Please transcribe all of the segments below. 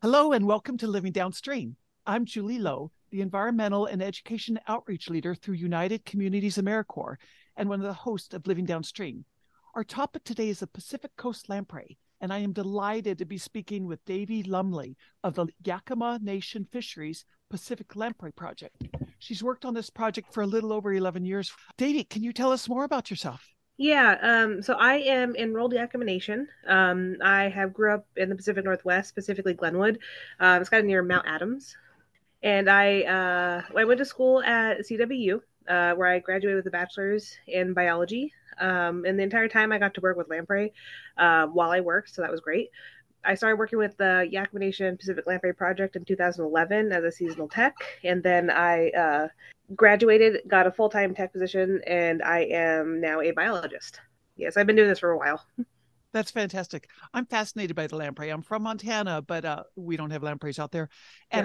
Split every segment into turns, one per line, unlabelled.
Hello and welcome to Living Downstream. I'm Julie Lowe, the Environmental and Education Outreach Leader through United Communities AmeriCorps and one of the hosts of Living Downstream. Our topic today is the Pacific Coast Lamprey, and I am delighted to be speaking with Davy Lumley of the Yakima Nation Fisheries Pacific Lamprey Project. She's worked on this project for a little over 11 years. Davy, can you tell us more about yourself?
So I am enrolled Yakima Nation. I have grew up in the Pacific Northwest, specifically Glenwood. It's kind of near Mount Adams, and I went to school at CWU, where I graduated with a bachelor's in biology. And the entire time I got to work with lamprey while I worked, so that was great. I started working with the Yakima Nation Pacific Lamprey Project in 2011 as a seasonal tech, and then I graduated, got a full time tech position, and I am now a biologist. Yes, I've been doing this for a while.
That's fantastic. I'm fascinated by the lamprey. I'm from Montana, but we don't have lampreys out there. And
Yeah.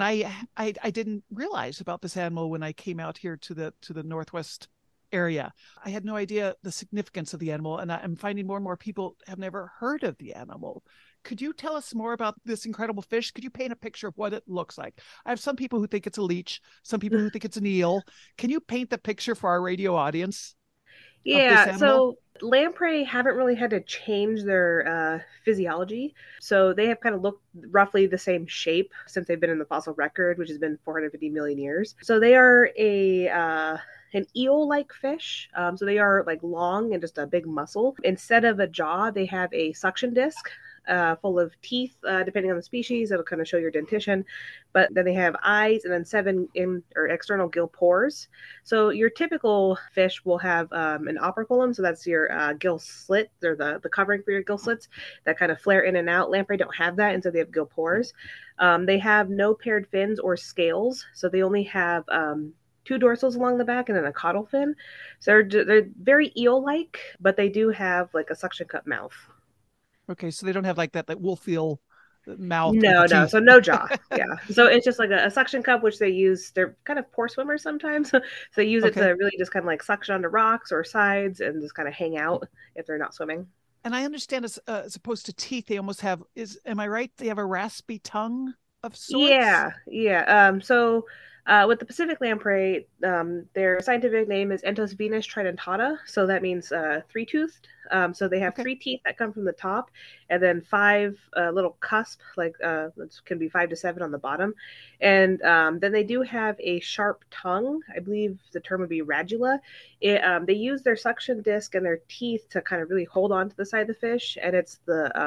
I didn't realize about this animal when I came out here to the Northwest area. I had no idea the significance of the animal, and I'm finding more and more people have never heard of the animal. Could you tell us more about this incredible fish? Could you paint a picture of what it looks like? I have some people who think it's a leech, some people who think it's an eel. Can you paint the picture for our radio audience of this
Yeah,
animal?
so lamprey haven't really had to change their physiology. So they have kind of looked roughly the same shape since they've been in the fossil record, which has been 450 million years. So they are a an eel-like fish. So they are like long and just a big muscle. Instead of a jaw, they have a suction disc. Full of teeth, depending on the species, that'll kind of show your dentition. But then they have eyes and then seven in or external gill pores. So your typical fish will have an operculum, so that's your gill slit, or the covering for your gill slits that kind of flare in and out. Lamprey don't have that, and so they have gill pores. They have no paired fins or scales, so they only have two dorsals along the back and then a caudal fin. So they're very eel-like, but they do have like a suction cup mouth.
Okay, so they don't have like that wolf eel mouth with the
No, no.
teeth.
So no jaw. Yeah. So it's just like a suction cup, which they use. They're kind of poor swimmers sometimes. So they use it to
Okay.
really just kind of like suction onto rocks or sides and just kind of hang out if they're not swimming.
And I understand as opposed to teeth, they almost have am I right? They have a raspy tongue of sorts.
Yeah, yeah. With the Pacific lamprey, their scientific name is Entos venus tridentata. So that means three-toothed. So they have
Okay.
three teeth that come from the top, and then five little cusp, like it can be 5 to 7 on the bottom. And then they do have a sharp tongue. I believe the term would be radula. They use their suction disc and their teeth to kind of really hold on to the side of the fish, and it's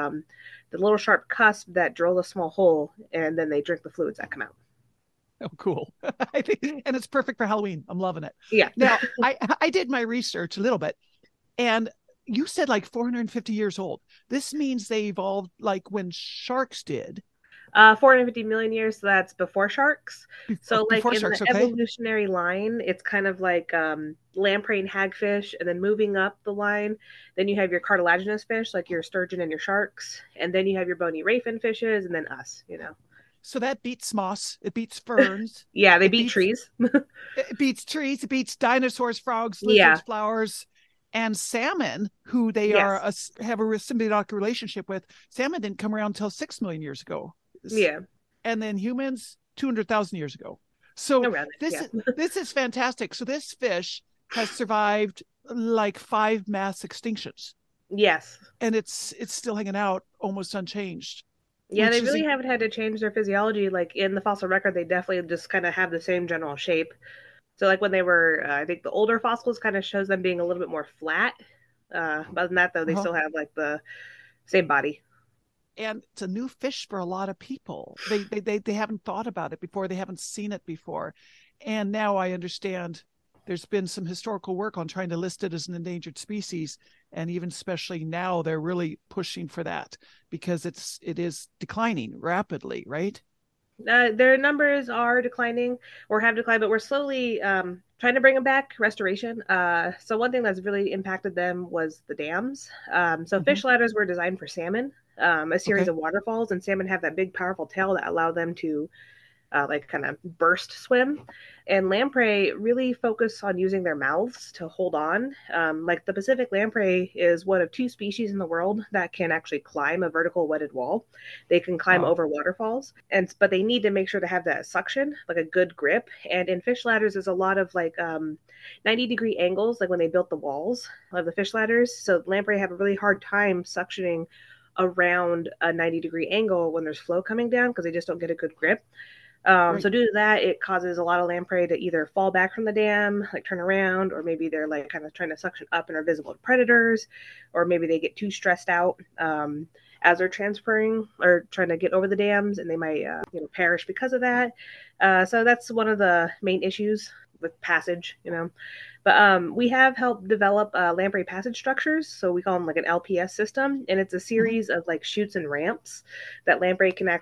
the little sharp cusp that drill a small hole, and then they drink the fluids that come out.
Oh, cool. I think, and it's perfect for Halloween. I'm loving it.
Yeah.
Now, I did my research a little bit, and you said like 450 years old. This means they evolved like when sharks did
450 million years, so that's before sharks. So, like
before
in the
sharks. Okay.
evolutionary line, it's kind of like lamprey and hagfish, and then moving up the line, then you have your cartilaginous fish, like your sturgeon and your sharks, and then you have your bony ray fin fishes, and then us.
So that beats moss. It beats ferns.
Yeah, they
It
beat
beats
trees.
it beats trees, it beats dinosaurs, frogs, lizards,
Yeah.
flowers, and salmon, who they are
Yes.
have a symbiotic relationship with. Salmon didn't come around until 6 million years ago,
Yeah.
and then humans 200,000 years ago. So
Around it.
this
Yeah.
is this is fantastic. So this fish has survived like five mass extinctions,
Yes.
and it's still hanging out almost unchanged,
Yeah, they
which is
really haven't had to change their physiology. Like in the fossil record, they definitely just kind of have the same general shape. So, like when they were, I think the older fossils kind of shows them being a little bit more flat. Other than that, though, they
uh-huh.
still have like the same body.
And it's a new fish for a lot of people. They haven't thought about it before. They haven't seen it before, and now I understand. There's been some historical work on trying to list it as an endangered species, and even especially now they're really pushing for that because it is declining rapidly, right?
Their numbers are declining or have declined, but we're slowly trying to bring them back. Restoration. So one thing that's really impacted them was the dams. So
Mm-hmm.
fish ladders were designed for salmon, a series
Okay.
of waterfalls, and salmon have that big, powerful tail that allow them to like kind of burst swim. And lamprey really focus on using their mouths to hold on. Like the Pacific lamprey is one of two species in the world that can actually climb a vertical wetted wall. They can climb
Wow.
over waterfalls, and but they need to make sure to have that suction, like a good grip. And in fish ladders, there's a lot of 90-degree angles, like when they built the walls of the fish ladders. So lamprey have a really hard time suctioning around a 90-degree angle when there's flow coming down because they just don't get a good grip.
Right.
So due to that, it causes a lot of lamprey to either fall back from the dam, like turn around, or maybe they're like kind of trying to suction up and are visible to predators, or maybe they get too stressed out as they're transferring or trying to get over the dams, and they might perish because of that. So that's one of the main issues with passage, But we have helped develop lamprey passage structures, so we call them like an LPS system, and it's a
Mhm.
series of like chutes and ramps that lamprey can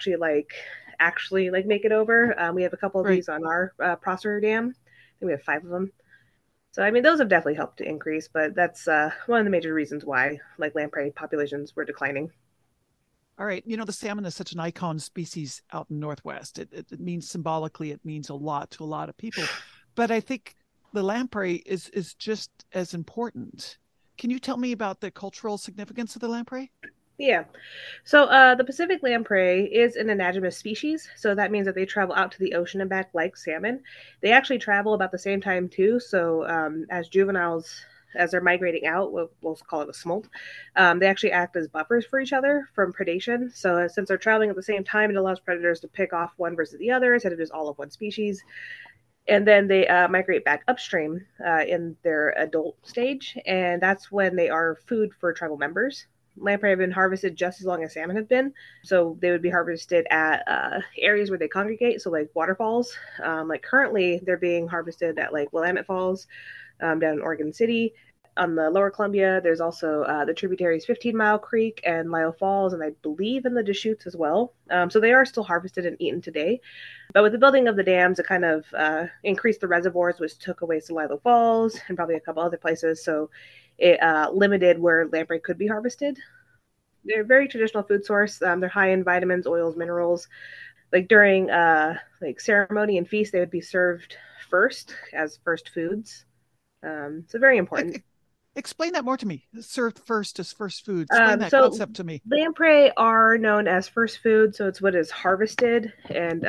actually make it over. We have a couple of
Right.
these on our Prosser Dam. I think we have 5 of them. So I mean, those have definitely helped to increase, but that's one of the major reasons why like lamprey populations were declining.
All right. The salmon is such an icon species out in the Northwest. It means symbolically, it means a lot to a lot of people. But I think the lamprey is just as important. Can you tell me about the cultural significance of the lamprey?
Yeah. So the Pacific lamprey is an anadromous species. So that means that they travel out to the ocean and back like salmon. They actually travel about the same time too. So as juveniles, as they're migrating out, we'll call it a smolt, they actually act as buffers for each other from predation. So since they're traveling at the same time, it allows predators to pick off one versus the other instead of just all of one species. And then they migrate back upstream in their adult stage, and that's when they are food for tribal members. Lamprey have been harvested just as long as salmon have been, so they would be harvested at areas where they congregate, so like waterfalls. Like currently, they're being harvested at like Willamette Falls down in Oregon City. On the lower Columbia, there's also the tributaries 15 Mile Creek and Lyle Falls, and I believe in the Deschutes as well. So they are still harvested and eaten today. But with the building of the dams, it kind of increased the reservoirs, which took away Celilo Falls and probably a couple other places. So it limited where lamprey could be harvested. They're a very traditional food source. They're high in vitamins, oils, minerals. Like during like ceremony and feast, they would be served first as first foods. So very important.
Explain that more to me. Served first as first food. Explain that
So
concept to me.
lamprey are known as first food, so it's what is harvested and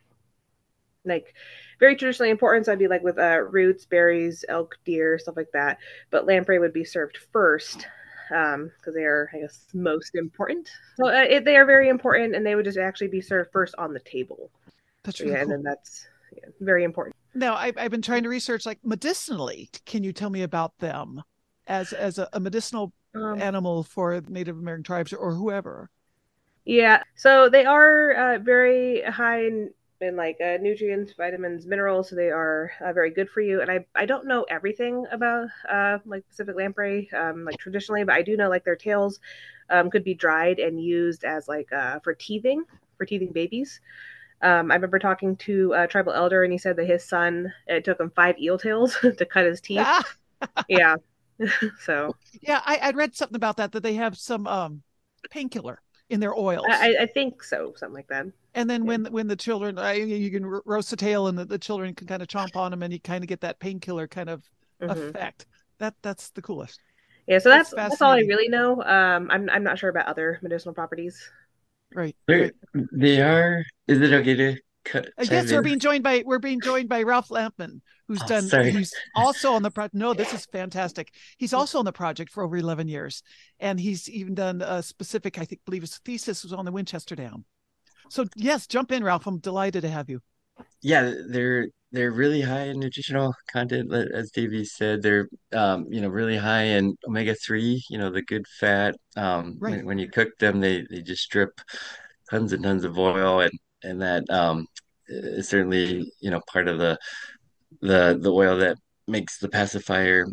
like very traditionally important. So I'd be like with roots, berries, elk, deer, stuff like that. But lamprey would be served first because they are, I guess, most important. So they are very important, and they would just actually be served first on the table.
That's
So
really
yeah, and
cool.
then that's very important.
Now, I've been trying to research like medicinally. Can you tell me about them as a medicinal
Um,
animal for Native American tribes or whoever?
Yeah, so they are very high in like nutrients, vitamins, minerals. So they are very good for you. And I don't know everything about like Pacific lamprey like traditionally, but I do know like their tails could be dried and used as like for teething babies. I remember talking to a tribal elder, and he said that his son it took him 5 eel tails to cut his teeth.
Ah,
Yeah, so
yeah, I'd read something about that they have some painkiller in their oils.
I think so, something like that.
And then
Yeah.
when the children, you can roast the tail, and the children can kind of chomp on them, and you kind of get that painkiller kind of
Hmm.
effect. That's the coolest.
Yeah, so
That's
that's all I
fascinating.
really know. I'm not sure about other medicinal properties.
Right,
They're,
right.
they are. Is it okay to chime
Yes,
in?
we're being joined by Ralph Lampman,
Oh, sorry.
who's also on the project. No, this is fantastic. He's also on the project for over 11 years, and he's even done a specific, I think, believe his thesis was on the Winchester Dam. So yes, jump in, Ralph. I'm delighted to have you.
Yeah, they're really high in nutritional content, as Davey said. They're really high in omega-3, the good fat.
Right,
When you cook them, they just strip tons and tons of oil, and that is certainly part of the oil that makes the pacifier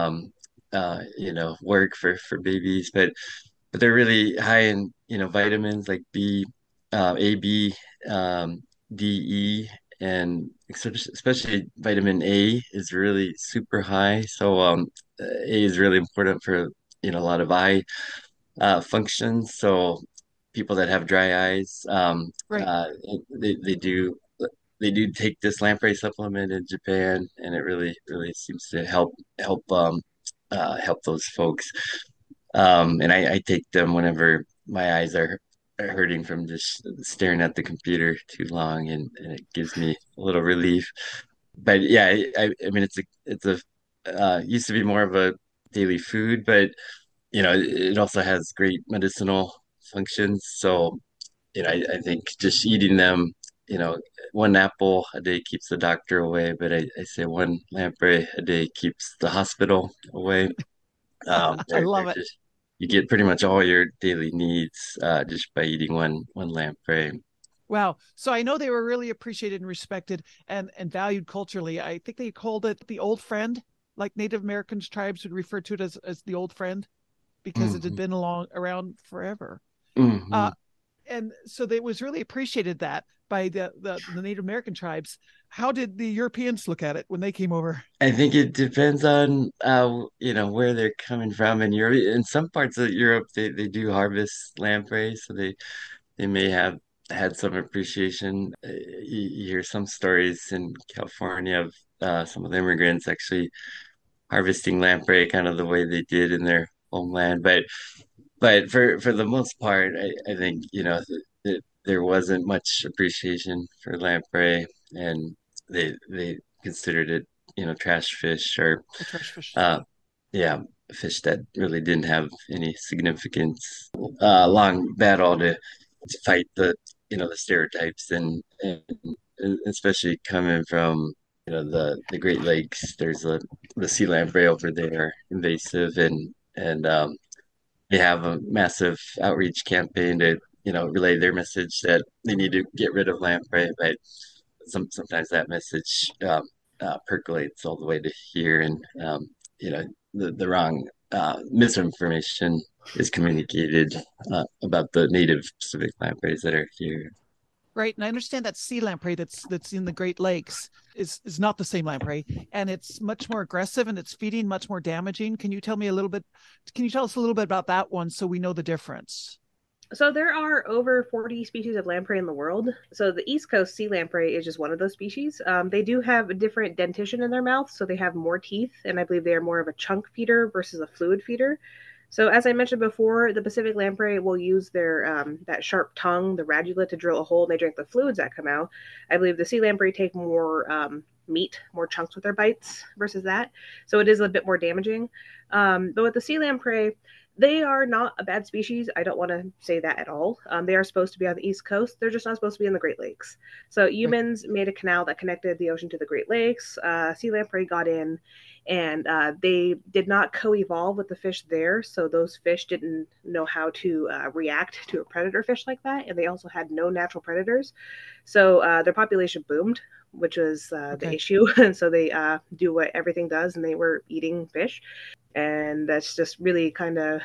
work for babies. But they're really high in vitamins like A, B, D, E, and especially vitamin A is really super high. So A is really important for a lot of eye functions. So people that have dry eyes,
right.
they do they do take this lamprey supplement in Japan, and it really seems to help those folks. And I take them whenever my eyes are hurting from just staring at the computer too long, and it gives me a little relief. But yeah, I mean it's a used to be more of a daily food, but it also has great medicinal functions. So I think just eating them, you know, one apple a day keeps the doctor away, but I say one lamprey a day keeps the hospital away.
I
They're
love it.
just you get pretty much all your daily needs just by eating one lamprey.
Wow. So I know they were really appreciated and respected and valued culturally. I think they called it the old friend, like Native Americans tribes would refer to it as the old friend because it had
Hmm.
been around forever.
Hmm.
Uh, and so they was really appreciated that by the Native American tribes. How did the Europeans look at it when they came over?
I think it depends on where they're coming from in Europe. In some parts of Europe, they do harvest lamprey, so they may have had some appreciation. You hear some stories in California of some of the immigrants actually harvesting lamprey, kind of the way they did in their homeland. But for the most part, I think there wasn't much appreciation for lamprey, and they considered it trash fish or
A trash fish.
uh, yeah, fish that really didn't have any significance. Long battle to fight the stereotypes and especially coming from the Great Lakes. There's the sea lamprey over there, invasive, and they have a massive outreach campaign to relay their message that they need to get rid of lamprey, but sometimes that message percolates all the way to here, and the wrong misinformation is communicated about the native Pacific lampreys that are here.
Right. And I understand that sea lamprey that's in the Great Lakes is not the same lamprey, and it's much more aggressive and it's feeding much more damaging. Can you tell us a little bit about that one so we know the difference?
So there are over 40 species of lamprey in the world. So the East Coast sea lamprey is just one of those species. They do have a different dentition in their mouth, so they have more teeth, and I believe they are more of a chunk feeder versus a fluid feeder. So as I mentioned before, the Pacific lamprey will use their that sharp tongue, the radula, to drill a hole, and they drink the fluids that come out. I believe the sea lamprey take more meat, more chunks with their bites versus that, so it is a bit more damaging. But with the sea lamprey, they are not a bad species. I don't want to say that at all. They are supposed to be on the East Coast. They're just not supposed to be in the Great Lakes. So
Right.
humans made a canal that connected the ocean to the Great Lakes. Sea lamprey got in, and they did not co-evolve with the fish there. So those fish didn't know how to react to a predator fish like that, and they also had no natural predators. So their population boomed, which was the
Okay.
issue. And so they do what everything does, and they were eating fish, and that's just really kind of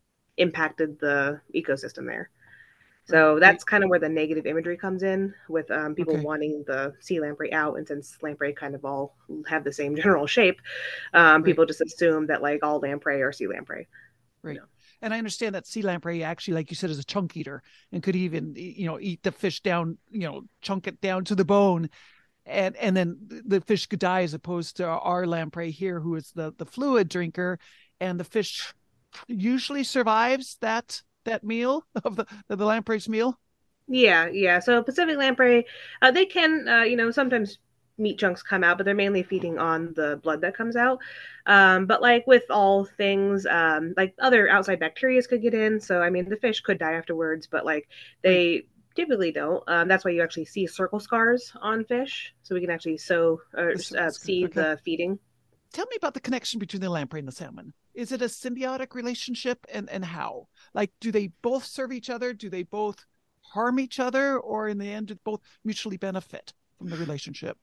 impacted the ecosystem there.
Right.
So
Right.
that's kind of where the negative imagery comes in with people
Okay.
wanting the sea lamprey out. And since lamprey kind of all have the same general shape,
Right.
people just assume that like all lamprey are sea lamprey. You
Right.
know.
And I understand that sea lamprey actually, like you said, is a chunk eater and could even, eat the fish down, chunk it down to the bone, and then the fish could die as opposed to our lamprey here, who is the fluid drinker, and the fish usually survives that meal of the lamprey's meal.
Yeah, yeah. So Pacific lamprey, they can, sometimes meat chunks come out, but they're mainly feeding on the blood that comes out. But like with all things, like other outside bacteria could get in. So I mean, the fish could die afterwards, but like
Right.
they typically don't. That's why you actually see circle scars on fish, so we can actually
The circle scar.
see
Okay.
the feeding.
Tell me about the connection between the lamprey and the salmon. Is it a symbiotic relationship, and how? Like, do they both serve each other? Do they both harm each other, or in the end, do both mutually benefit from the relationship?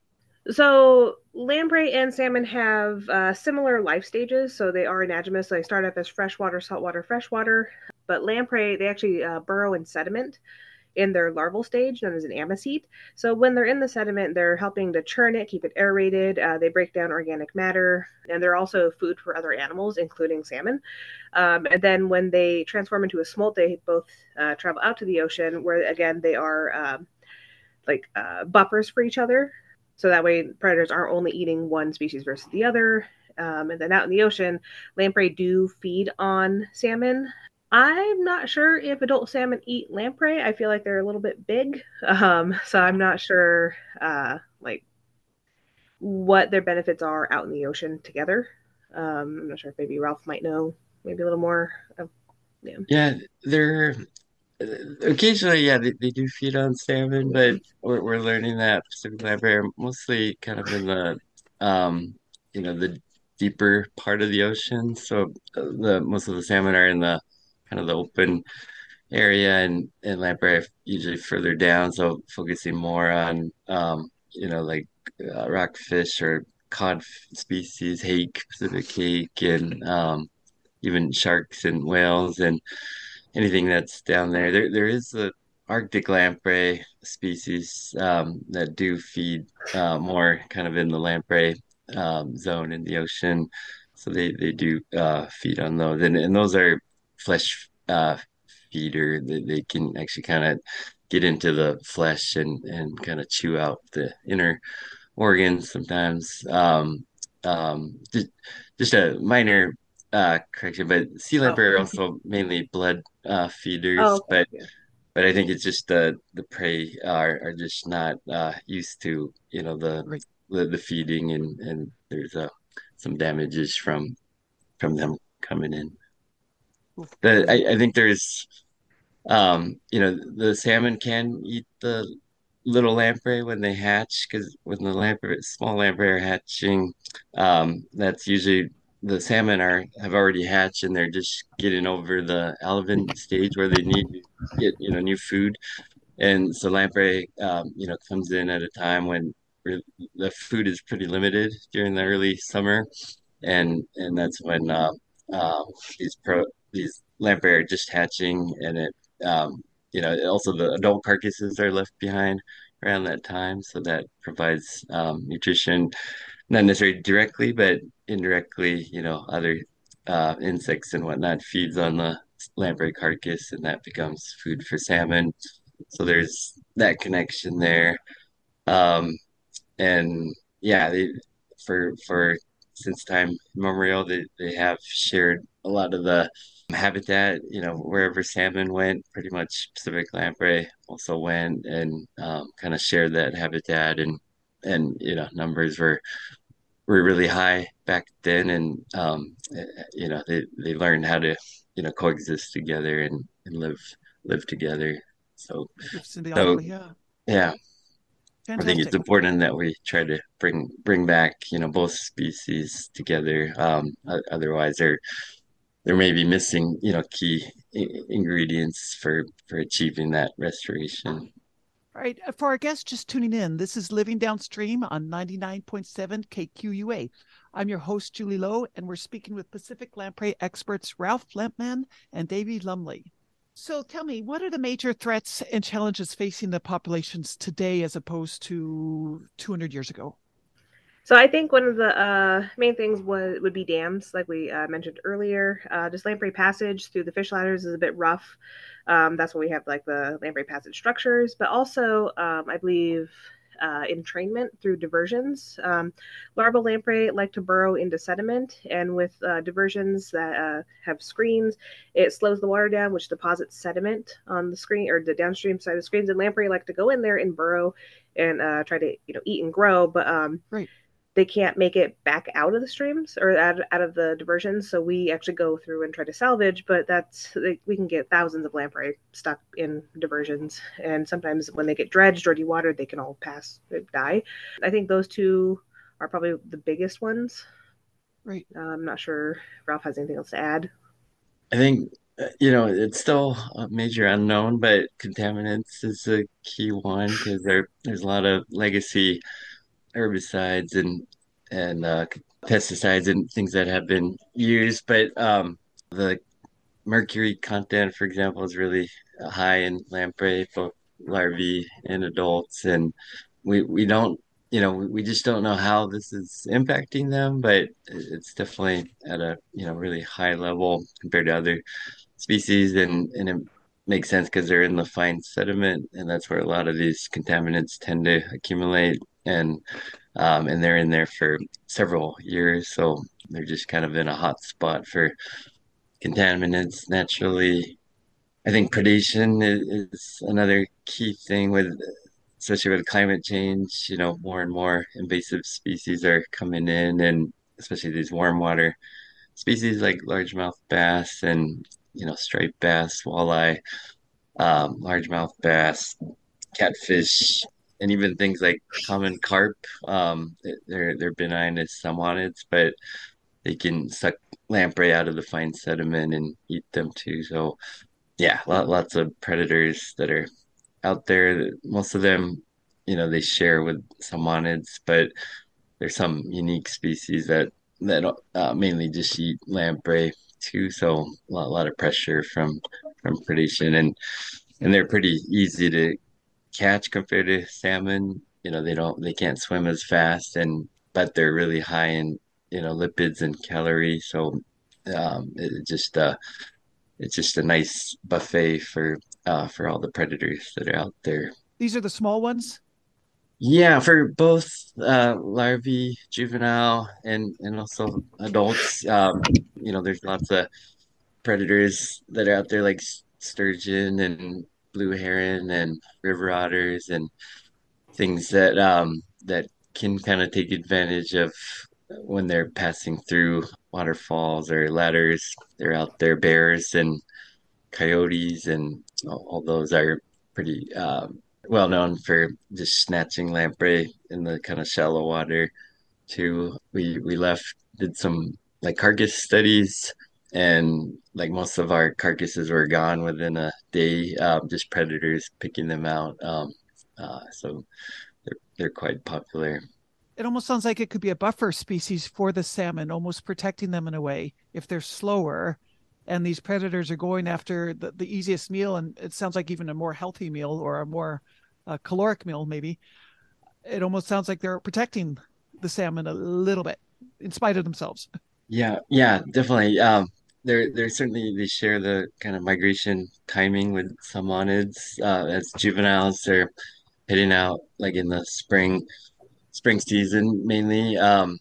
So lamprey and salmon have similar life stages. So they are anagamous. So they start up as freshwater, saltwater, freshwater. But lamprey, they actually burrow in sediment in their larval stage, known as an ammoset. So when they're in the sediment, they're helping to churn it, keep it aerated. They break down organic matter, and they're also food for other animals, including salmon. And then when they transform into a smolt, they both travel out to the ocean, where again they are like buffers for each other. So that way predators aren't only eating one species versus the other. And then out in the ocean, lamprey do feed on salmon. I'm not sure if adult salmon eat lamprey. I feel like they're a little bit big. So I'm not sure like what their benefits are out in the ocean together. I'm not sure if maybe Ralph might know maybe a little more. Yeah.
Yeah, they're occasionally, yeah, they do feed on salmon, but we're learning that Pacific lamprey are mostly kind of in the um, the deeper part of the ocean. So the most of the salmon are in the kind of the open area, and lamprey are usually further down. So focusing more on like rockfish or cod species, hake, Pacific hake, and even sharks and whales and anything that's down there. There is a Arctic lamprey species that do feed more kind of in the lamprey zone in the ocean. So they do feed on those, and those are flesh feeder. They can actually kind of get into the flesh and kind of chew out the inner organs sometimes. Just a minor correction, but sea
Oh,
lamprey are also mainly blood
oh,
feeders,
okay. Yeah.
but I think it's just the prey are just not used to
Right.
the feeding, and there's some damages from them coming in.
Cool.
But I think there's the salmon can eat the little lamprey when they hatch, because when the lamprey, small lamprey are hatching, that's usually the salmon are have already hatched and they're just getting over the alevin stage where they need to get new food, and so lamprey comes in at a time when the food is pretty limited during the early summer, and that's when uh, these lamprey are just hatching, and also the adult carcasses are left behind around that time, so that provides nutrition, not necessarily directly, but indirectly. Other insects and whatnot feeds on the lamprey carcass, and that becomes food for salmon. So there's that connection there. Um, and yeah, for since time immemorial, they have shared a lot of the habitat. Wherever salmon went, pretty much Pacific lamprey also went, and kind of shared that habitat, and numbers were really high back then, and they learned how to coexist together and live together. So
Live
so
symbiotically. Yeah.
yeah. I think it's
Fantastic.
important that we try to bring back, both species together. Otherwise, there may be missing, key ingredients for achieving that restoration.
All right. For our guests just tuning in, this is Living Downstream on 99.7 KQUA. I'm your host, Julie Lowe, and we're speaking with Pacific lamprey experts Ralph Flempman and Davey Lumley. So tell me, what are the major threats and challenges facing the populations today as opposed to 200 years ago?
So I think one of the main things would be dams, like we mentioned earlier. Just lamprey passage through the fish ladders is a bit rough. That's why we have like the lamprey passage structures, but also I believe entrainment through diversions. Larval lamprey like to burrow into sediment, and with diversions that have screens, it slows the water down, which deposits sediment on the screen or the downstream side of the screens. And lamprey like to go in there and burrow and try to eat and grow, but
Right.
they can't make it back out of the streams or out of the diversions. So we actually go through and try to salvage, but we can get thousands of lamprey stuck in diversions. And sometimes when they get dredged or dewatered, they can all die. I think those two are probably the biggest ones.
Right.
I'm not sure if Ralph has anything else to add.
I think it's still a major unknown, but contaminants is a key one, because there's a lot of legacy herbicides and pesticides and things that have been used, but the mercury content, for example, is really high in lamprey, both larvae and adults, and we don't, we just don't know how this is impacting them, but it's definitely at a really high level compared to other species, and makes sense because they're in the fine sediment, and that's where a lot of these contaminants tend to accumulate. And they're in there for several years, so they're just kind of in a hot spot for contaminants naturally. I think predation is another key thing especially with climate change. More and more invasive species are coming in, and especially these warm water species like largemouth bass and striped bass, walleye, largemouth bass, catfish, and even things like common carp. They're benign as salmonids, but they can suck lamprey out of the fine sediment and eat them too. So yeah, lots of predators that are out there. Most of them, they share with salmonids, but there's some unique species that mainly just eat lamprey too. So a lot of pressure from predation, and they're pretty easy to catch compared to salmon. They can't swim as fast, and but they're really high in lipids and calories. So um, it just uh, it's just a nice buffet for all the predators that are out there.
These are the small ones.
Yeah, for both larvae, juvenile, and also adults. There's lots of predators that are out there like sturgeon and blue heron and river otters and things that can kind of take advantage of when they're passing through waterfalls or ladders. They're out there, bears and coyotes, and all those are pretty well known for just snatching lamprey in the kind of shallow water too. We did some like carcass studies, and like most of our carcasses were gone within a day, just predators picking them out. So they're quite popular.
It almost sounds like it could be a buffer species for the salmon, almost protecting them in a way if they're slower and these predators are going after the easiest meal. And it sounds like even a more healthy meal or a more caloric meal, maybe. It almost sounds like they're protecting the salmon a little bit in spite of themselves.
Yeah, yeah, definitely. They're certainly they share the kind of migration timing with salmonids. As juveniles, they're heading out like in the spring season mainly.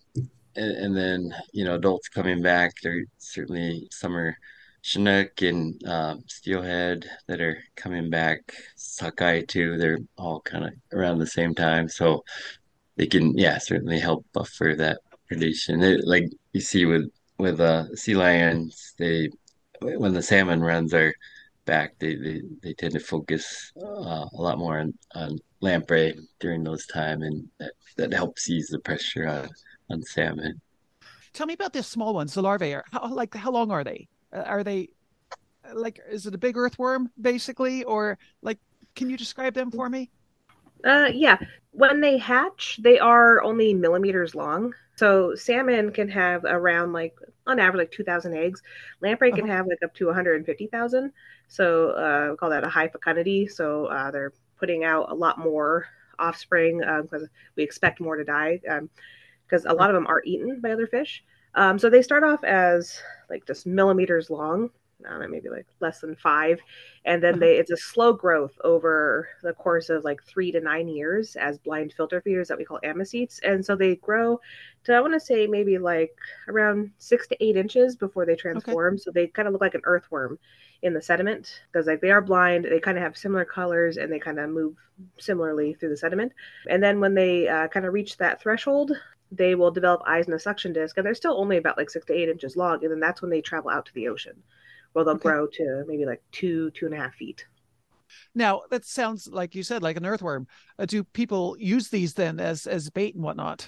And then adults coming back. There's certainly summer Chinook and steelhead that are coming back. Sockeye too. They're all kind of around the same time, so they can certainly help buffer that predation. Like you see with sea lions, they when the salmon runs are back, they tend to focus a lot more on lamprey during those time, and that helps ease the pressure on salmon.
Tell me about the small ones, the larvae. How long are they? Are they like, is it a big earthworm basically, or like, can you describe them for me?
Yeah. When they hatch, they are only millimeters long. So salmon can have around like on average like 2,000 eggs. Lamprey can
Uh-huh.
have like up to 150,000. So we call that a high fecundity. So they're putting out a lot more offspring because we expect more to die because a
Right.
lot of them are eaten by other fish. So they start off as like just millimeters long, I don't know, maybe like less than 5, and then
Uh-huh.
they it's a slow growth over the course of like 3 to 9 years as blind filter feeders that we call amicetes, and so they grow to I want to say maybe like around 6 to 8 inches before they
Okay.
transform. So they kind of look like an earthworm in the sediment because like they are blind, they kind of have similar colors and they kind of move similarly through the sediment. And then when they kind of reach that threshold, they will develop eyes and a suction disc, and they're still only about like 6 to 8 inches long. And then that's when they travel out to the ocean, where they'll
Okay.
grow to maybe like 2, 2.5 feet.
Now that sounds like you said, like an earthworm. Do people use these then as bait and whatnot?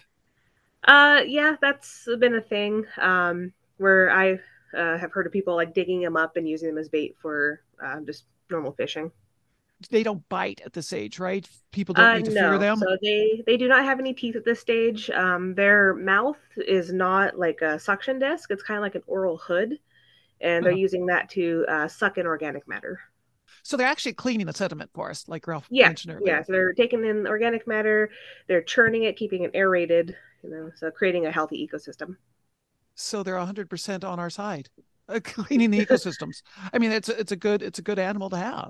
Yeah, that's been a thing where I have heard of people like digging them up and using them as bait for just normal fishing.
They don't bite at this age, right? People don't need to fear
No.
them.
So they do not have any teeth at this stage. Their mouth is not like a suction disc. It's kind of like an oral hood, and they're
Uh-huh.
using that to suck in organic matter.
So they're actually cleaning the sediment for us, like Ralph
Yeah,
mentioned
yeah.
earlier.
So they're taking in organic matter, they're churning it, keeping it aerated, so creating a healthy ecosystem.
So they're 100% on our side. cleaning the ecosystems. I mean, it's a good animal to have,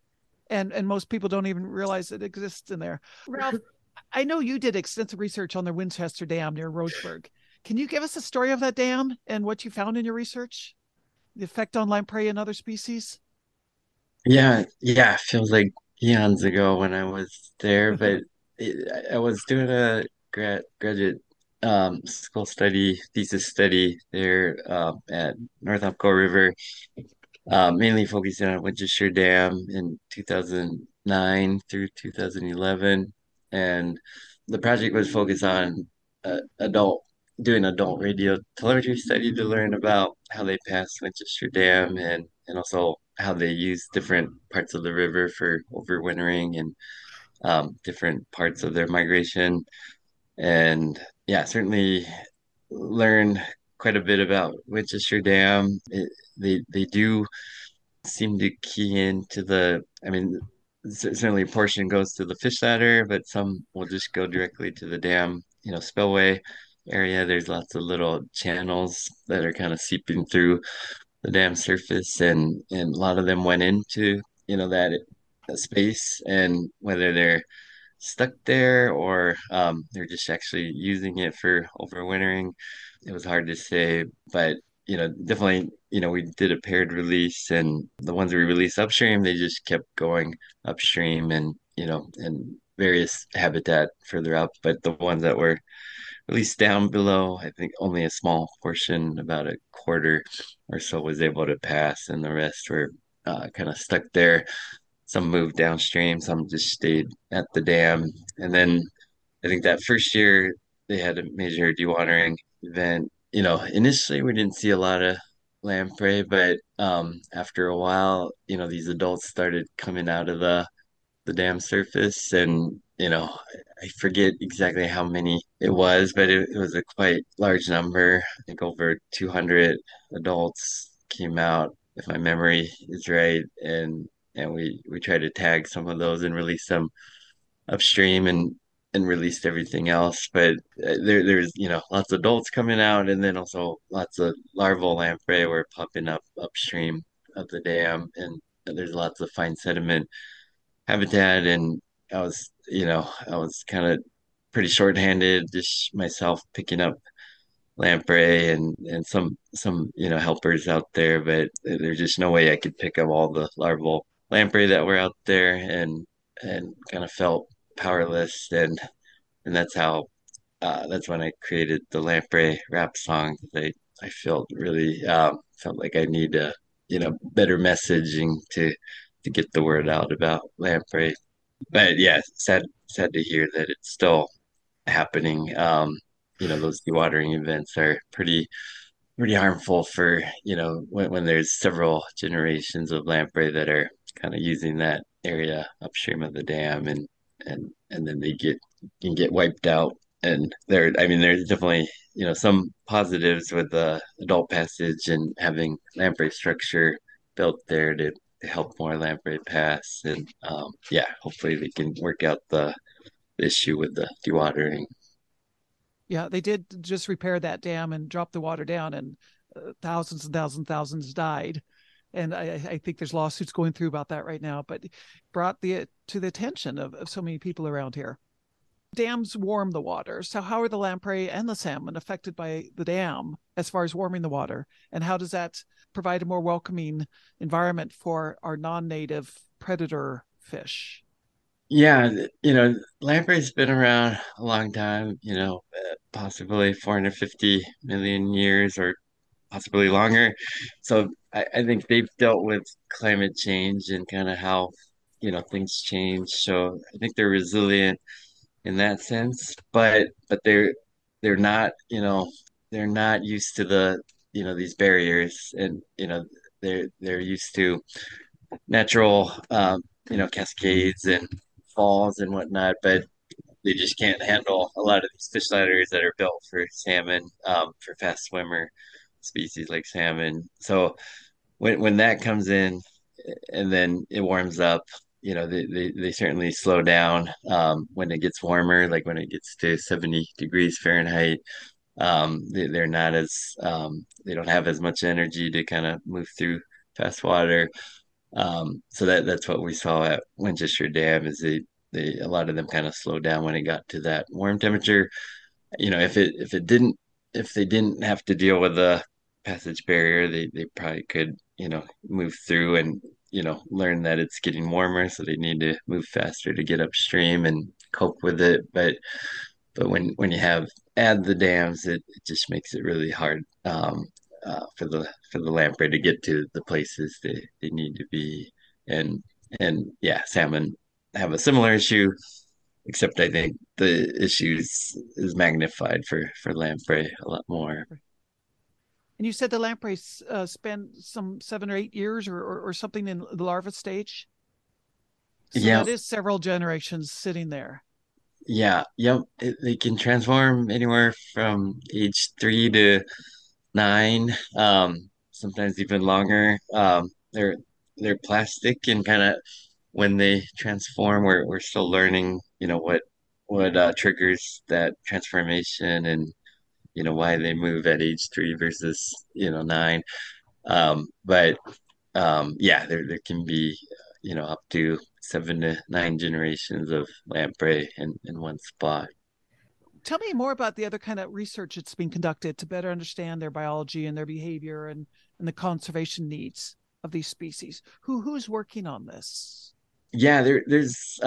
and most people don't even realize it exists in there. Ralph, I know you did extensive research on the Winchester Dam near Roseburg. Can you give us a story of that dam and what you found in your research? The effect on lamprey and other species?
Yeah, yeah, it feels like eons ago when I was there, but I was doing a graduate school study, thesis study there at North Umpqua River, mainly focusing on Winchester Dam in 2009 through 2011. And the project was focused on adult doing adult radio telemetry study to learn about how they pass Winchester Dam and also how they use different parts of the river for overwintering and different parts of their migration. And yeah, certainly learn quite a bit about Winchester Dam. They do seem to key into I mean, certainly a portion goes to the fish ladder, but some will just go directly to the dam, spillway area. There's lots of little channels that are kind of seeping through the dam surface, and a lot of them went into, that space, and whether they're stuck there or they're just actually using it for overwintering. It was hard to say, but definitely, we did a paired release, and the ones we released upstream, they just kept going upstream and various habitat further up. But the ones that were released down below, I think only a small portion, about a quarter or so, was able to pass, and the rest were kind of stuck there. Some moved downstream, some just stayed at the dam. And then I think that first year they had a major dewatering event. Initially we didn't see a lot of lamprey, but after a while, these adults started coming out of the dam surface, and I forget exactly how many it was, but it was a quite large number. I think over 200 adults came out, if my memory is right, and we tried to tag some of those and release them upstream and released everything else. But there's lots of adults coming out, and then also lots of larval lamprey were popping up upstream of the dam, and there's lots of fine sediment habitat. And I was kind of pretty shorthanded, just myself picking up lamprey and some helpers out there, but there's just no way I could pick up all the larval lamprey that were out there, and kind of felt powerless. And that's when I created the lamprey rap song. I felt really felt like I need a better messaging to get the word out about lamprey. But yeah, sad to hear that it's still happening. Those dewatering events are pretty harmful for, when there's several generations of lamprey that are kind of using that area upstream of the dam, and then they can get wiped out. And I mean, there's definitely, some positives with the adult passage and having lamprey structure built there to help more lamprey pass. And yeah, hopefully we can work out the issue with the dewatering.
Yeah, they did just repair that dam and drop the water down, and thousands and thousands and thousands died. And I think there's lawsuits going through about that right now, but brought to the attention of so many people around here. Dams warm the water. So how are the lamprey and the salmon affected by the dam as far as warming the water? And how does that provide a more welcoming environment for our non-native predator fish?
Yeah, lamprey's been around a long time, possibly 450 million years or possibly longer. So I think they've dealt with climate change and kind of how, things change. So I think they're resilient in that sense, but they're not, they're not used to these barriers, and they're used to natural cascades and falls and whatnot, but they just can't handle a lot of these fish ladders that are built for salmon, for fast swimmer species like salmon. So when that comes in and then it warms up, they certainly slow down when it gets warmer, like when it gets to 70 degrees Fahrenheit. They're not as they don't have as much energy to kind of move through fast water. So that's what we saw at Winchester Dam is they a lot of them kind of slowed down when it got to that warm temperature. If they didn't have to deal with the passage barrier, they probably could, move through and, learn that it's getting warmer, so they need to move faster to get upstream and cope with it. But when you have add the dams, it just makes it really hard for the lamprey to get to the places they need to be. And and yeah, salmon have a similar issue, except I think the issue is magnified for lamprey a lot more.
And you said the lampreys spend some 7 or 8 years or something in the larva stage. So
Yeah,
that is several generations sitting there.
yeah, yep. They can transform anywhere from age 3 to 9, sometimes even longer. They're plastic and kind of when they transform, we're still learning, what triggers that transformation and why they move at age 3 versus 9. But yeah, there can be up to 7 to 9 generations of lamprey in one spot.
Tell me more about the other kind of research that's being conducted to better understand their biology and their behavior and the conservation needs of these species. Who's working on this?
Yeah, there's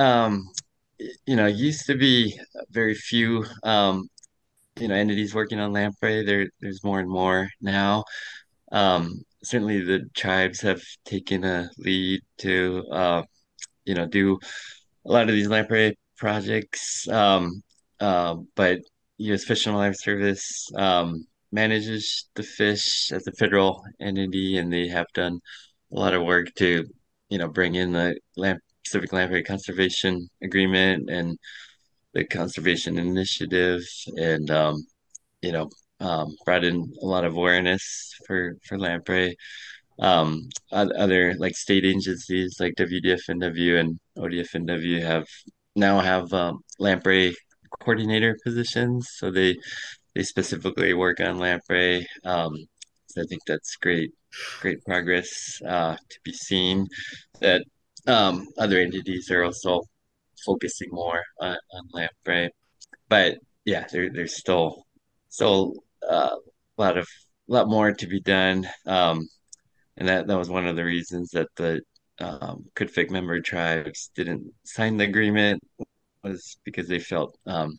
used to be very few entities working on lamprey. There's more and more now. Certainly the tribes have taken a lead to do a lot of these lamprey projects. But U.S. Fish and Wildlife Service manages the fish as a federal entity, and they have done a lot of work to, bring in the Pacific Lamprey Conservation Agreement and the Conservation Initiative, and you know, brought in a lot of awareness for lamprey. Other like state agencies like WDFNW and ODFNW now have lamprey coordinator positions, so they specifically work on lamprey. So I think that's great progress to be seen. That other entities are also focusing more on lamprey, but yeah, there's still a lot more to be done. And that was one of the reasons that the CONFIC member tribes didn't sign the agreement was because they felt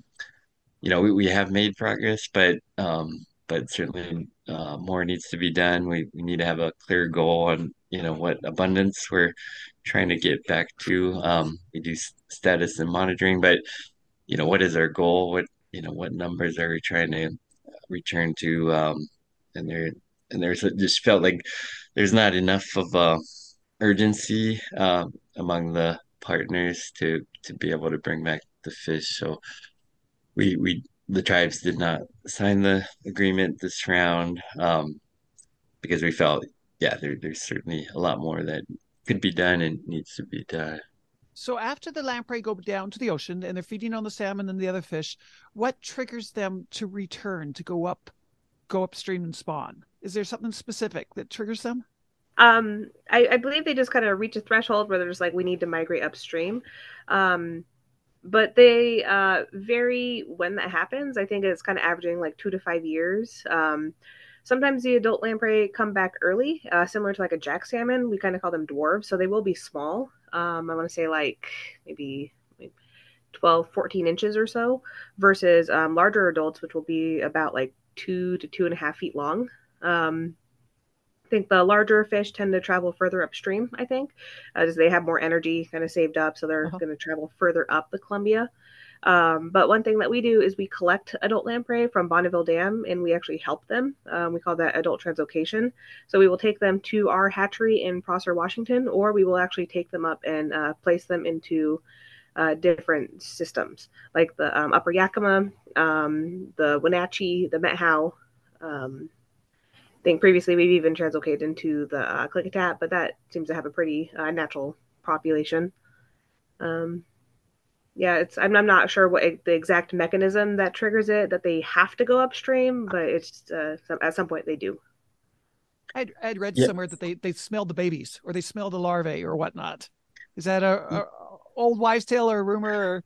we have made progress, but certainly more needs to be done. We need to have a clear goal on what abundance we're trying to get back to. We do status and monitoring, but what is our goal? What numbers are we trying to return to? And there's just felt like there's not enough of a urgency among the partners to be able to bring back the fish. So we the tribes did not sign the agreement this round because we felt yeah there's certainly a lot more that could be done and needs to be done.
So after the lamprey go down to the ocean and they're feeding on the salmon and the other fish, what triggers them to return to go upstream and spawn? Is there something specific that triggers them?
I believe they just kind of reach a threshold where they're just like, we need to migrate upstream. But they vary when that happens. I think it's kind of averaging like 2 to 5 years. Sometimes the adult lamprey come back early, similar to like a jack salmon. We kind of call them dwarves, so they will be small. I want to say like maybe 12, 14 inches or so, versus larger adults, which will be about like 2 to 2.5 feet long. I think the larger fish tend to travel further upstream, I think, as they have more energy kind of saved up. So they're
Uh-huh.
going to travel further up the Columbia. But one thing that we do is we collect adult lamprey from Bonneville Dam and we actually help them. We call that adult translocation. So we will take them to our hatchery in Prosser, Washington, or we will actually take them up and place them into different systems like the Upper Yakima, the Wenatchee, the Methow. I think previously we've even translocated into the Klickitat, but that seems to have a pretty natural population. Um, Yeah, I'm not sure what the exact mechanism that triggers it that they have to go upstream, but it's at some point they do.
I'd read
Yeah,
somewhere that they smelled the babies or they smelled the larvae or whatnot. Is that a old wives' tale or a rumor? Or...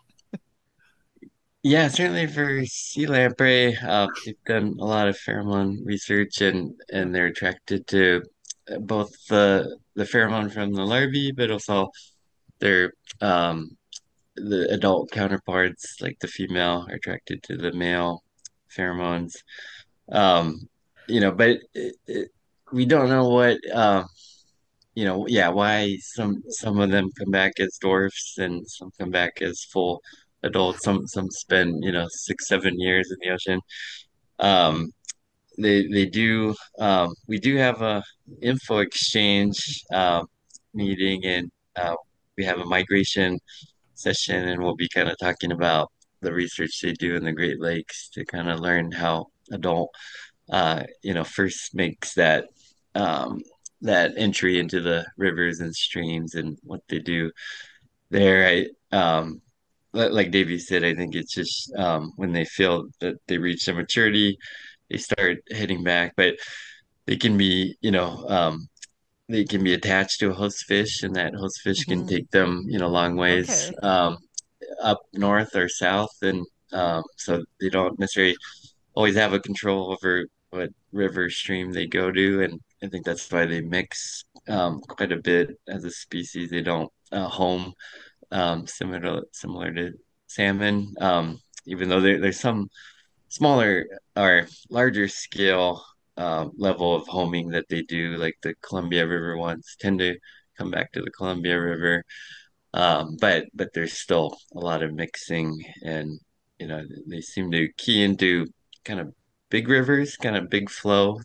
yeah, certainly for sea lamprey, they've done a lot of pheromone research,
Yeah.
and they're attracted to both the pheromone from the larvae, but also their the adult counterparts, like the female, are attracted to the male pheromones. Um, but we don't know what yeah, why some of them come back as dwarfs and some come back as full adults. Some spend, 6, 7 years in the ocean. Um, they do. We do have a info exchange meeting, and we have a migration session, and we'll be kind of talking about the research they do in the Great Lakes to kind of learn how adult first makes um, that entry into the rivers and streams and what they do there. Like Davey said, I think it's just when they feel that they reach their maturity, they start heading back. But they can be, they can be attached to a host fish, and that host fish can
Mm-hmm.
take them, long ways
Okay.
up north or south, and so they don't necessarily always have a control over what river stream they go to, and I think that's why they mix quite a bit as a species. They don't home similar to salmon, even though there's some smaller or larger scale level of homing that they do, like the Columbia River ones tend to come back to the Columbia River, but there's still a lot of mixing, and they seem to key into kind of big rivers, kind of big flow.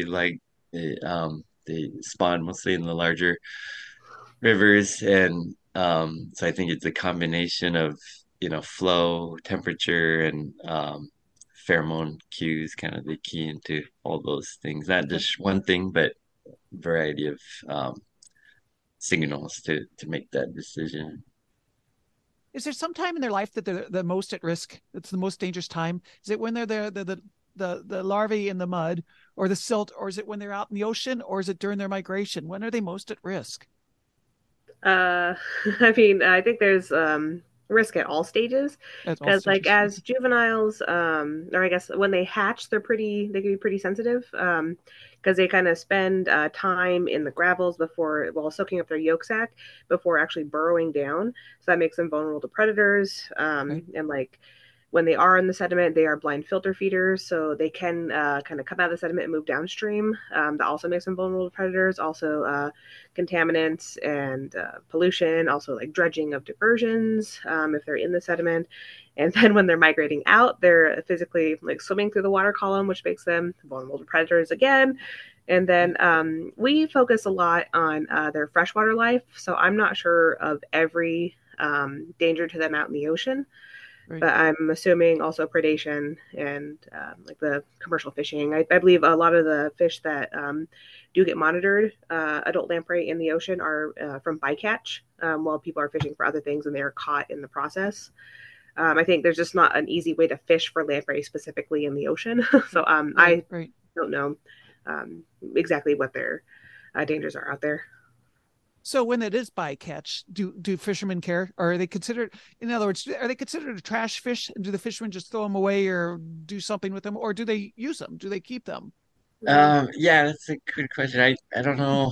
They spawn mostly in the larger rivers, and so I think it's a combination of flow, temperature, and pheromone cues. Kind of they key into all those things, not
Okay.
just one thing, but variety of signals to make that decision.
Is there some time in their life that they're the most at risk? It's the most dangerous time. Is it when they're the larvae in the mud or the silt, or is it when they're out in the ocean, or is it during their migration? When are they most at risk?
Uh, I mean, I think there's risk at all stages
At all
because, like,
stages.
as juveniles, or I guess when they hatch, they can be pretty sensitive because they kind of spend time in the gravels before, while soaking up their yolk sac before actually burrowing down. So that makes them vulnerable to predators.
Okay.
And like when they are in the sediment, they are blind filter feeders, so they can kind of come out of the sediment and move downstream. That also makes them vulnerable to predators. Also, contaminants and pollution, also like dredging of diversions if they're in the sediment. And then when they're migrating out, they're physically like swimming through the water column, which makes them vulnerable to predators again. And then we focus a lot on their freshwater life. So I'm not sure of every danger to them out in the ocean,
Right.
but I'm assuming also predation and like the commercial fishing. I believe a lot of the fish that do get monitored, adult lamprey in the ocean, are from bycatch, while people are fishing for other things and they are caught in the process. I think there's just not an easy way to fish for lamprey specifically in the ocean. So
Right.
I
Right.
don't know um, exactly what their dangers are out there.
So when it is bycatch, do fishermen care? Or are they considered, in other words, are they considered a trash fish? And do the fishermen just throw them away or do something with them? Or do they use them? Do they keep them?
Yeah, that's a good question. I don't know.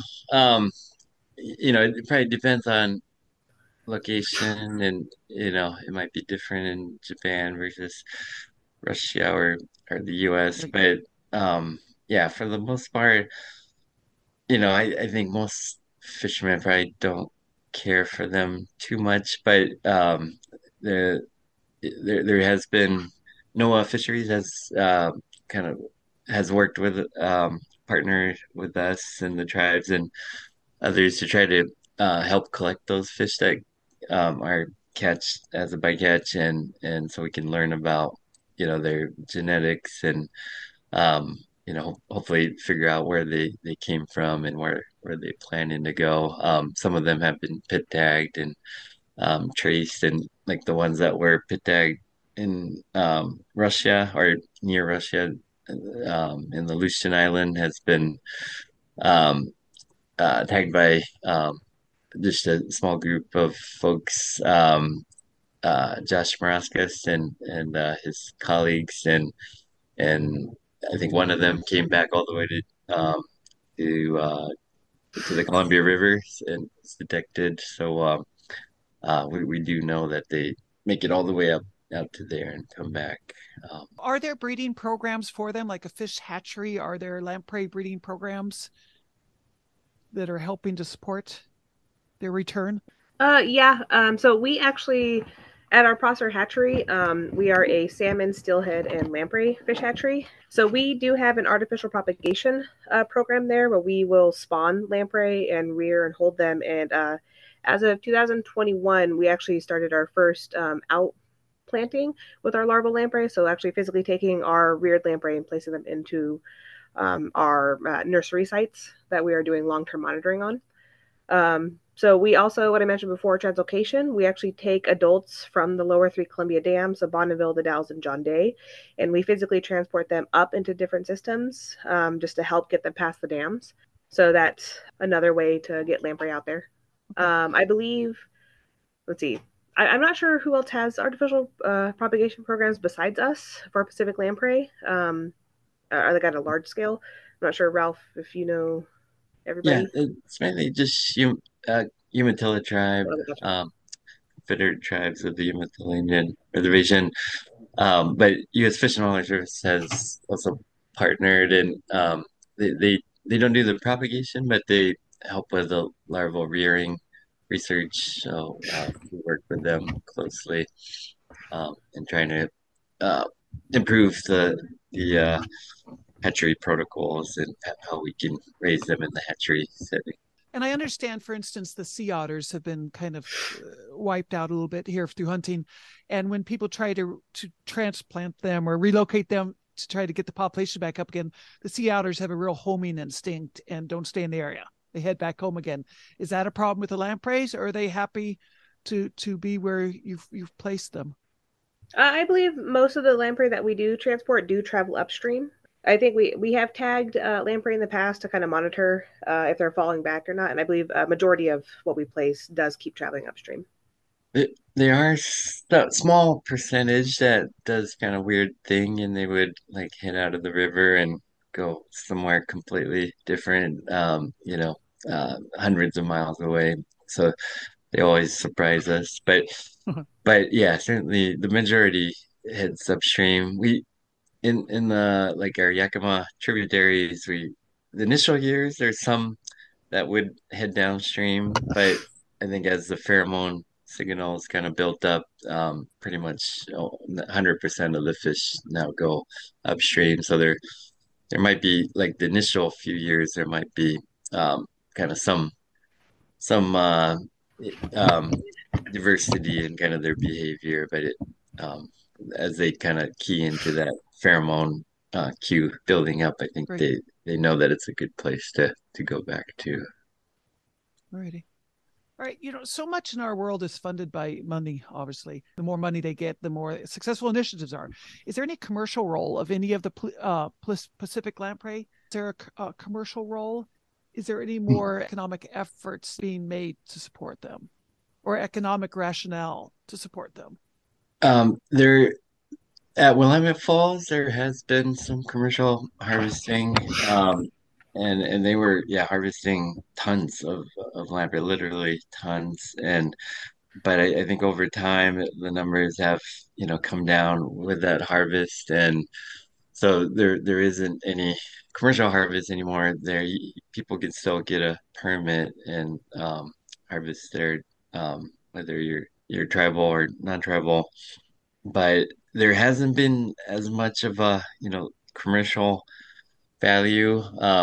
It probably depends on location, and it might be different in Japan versus Russia or the US.
Right.
But yeah, for the most part, I think most fishermen probably don't care for them too much. But the there has been NOAA Fisheries has kind of has worked with partnered with us and the tribes and others to try to help collect those fish that are catch as a bycatch, and so we can learn about their genetics, and hopefully figure out where they came from and where they planning to go. Some of them have been pit tagged and traced, and like the ones that were pit tagged in Russia or near Russia, in the Aleutian Island has been um, tagged by just a small group of folks, Josh Maraskas and his colleagues, and I think one of them came back all the way to to the Columbia River and it's detected. So we do know that they make it all the way up out to there and come back. Um,
Are there breeding programs for them, like a fish hatchery? Are there lamprey breeding programs that are helping to support their return?
Yeah. So we actually, at our Prosser hatchery, we are a salmon, steelhead, and lamprey fish hatchery. So we do have an artificial propagation program there where we will spawn lamprey and rear and hold them. And as of 2021, we actually started our first out planting with our larval lamprey. So actually physically taking our reared lamprey and placing them into our nursery sites that we are doing long-term monitoring on. So we also, what I mentioned before, translocation, we actually take adults from the lower three Columbia dams, so Bonneville, the Dalles, and John Day, and we physically transport them up into different systems just to help get them past the dams. So that's another way to get lamprey out there.
Okay.
I believe, let's see, I'm not sure who else has artificial propagation programs besides us for Pacific lamprey. Are they got a large scale? I'm not sure, Ralph, if you know
yeah,
everybody.
it's mainly just Umatilla tribe,
Oh, gotcha.
confederate tribes of the Umatilla Indian Reservation. But U.S. Fish and Wildlife Service has also partnered, and they don't do the propagation, but they help with the larval rearing research. So we work with them closely and trying to uh, improve the hatchery protocols and how we can raise them in the hatchery setting.
And I understand, for instance, the sea otters have been kind of wiped out a little bit here through hunting. And when people try to transplant them or relocate them to try to get the population back up again, the sea otters have a real homing instinct and don't stay in the area. They head back home again. Is that a problem with the lampreys, or are they happy to be where you've placed them?
I believe most of the lamprey that we do transport do travel upstream. I think we have tagged lamprey in the past to kind of monitor if they're falling back or not, and I believe a majority of what we place does keep traveling upstream.
There are a small percentage that does kind of weird thing, and they would like head out of the river and go somewhere completely different, hundreds of miles away. So they always surprise us. But yeah, certainly the majority heads upstream. We in the like our Yakima tributaries, we the initial years there's some that would head downstream, but I think as the pheromone signals kind of built up, pretty much 100% of the fish now go upstream. So there might be like the initial few years there might be kind of some um, diversity in kind of their behavior, but it um, as they kind of key into that pheromone cue building up, I think
Great.
they know that it's a good place to go back to.
Alrighty. All right, so much in our world is funded by money, obviously. The more money they get, the more successful initiatives are. Is there any commercial role of any of the Pacific lamprey? Is there a commercial role? Is there any more economic efforts being made to support them or economic rationale to support them?
There at Willamette Falls, there has been some commercial harvesting, and they were harvesting tons of lamprey, literally tons, and but I think over time the numbers have come down with that harvest, and so there isn't any commercial harvest anymore. People can still get a permit and harvest there, whether you're tribal or non-tribal, but there hasn't been as much of a commercial value.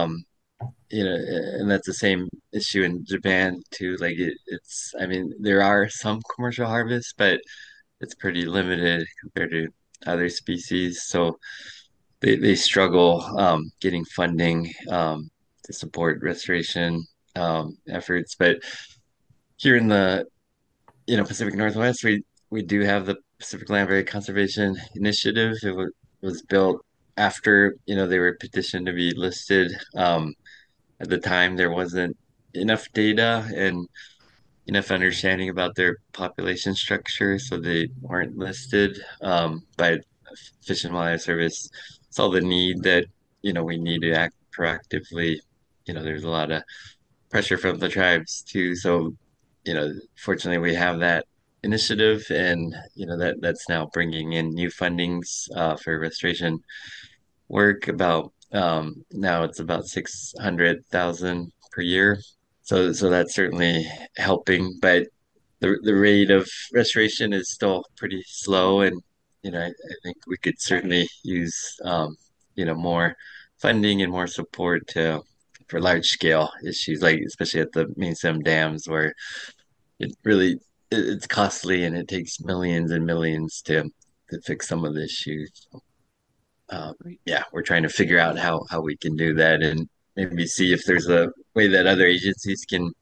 And that's the same issue in Japan too. Like it's, I mean, there are some commercial harvests, but it's pretty limited compared to other species. So they struggle getting funding to support restoration efforts. But here in the Pacific Northwest, we do have the Pacific Lamprey Conservation Initiative. Was built after, they were petitioned to be listed. At the time, there wasn't enough data and enough understanding about their population structure, so they weren't listed. But Fish and Wildlife Service saw the need that, we need to act proactively. There's a lot of pressure from the tribes too. So, fortunately we have that initiative, and that's now bringing in new fundings for restoration work. About now it's about 600,000 per year. So that's certainly helping, but the rate of restoration is still pretty slow, and I think we could certainly use more funding and more support to for large scale issues, like especially at the main stem dams, where it really it's costly and it takes millions and millions to fix some of the issues.
Right.
Yeah, we're trying to figure out how we can do that, and maybe see if there's a way that other agencies can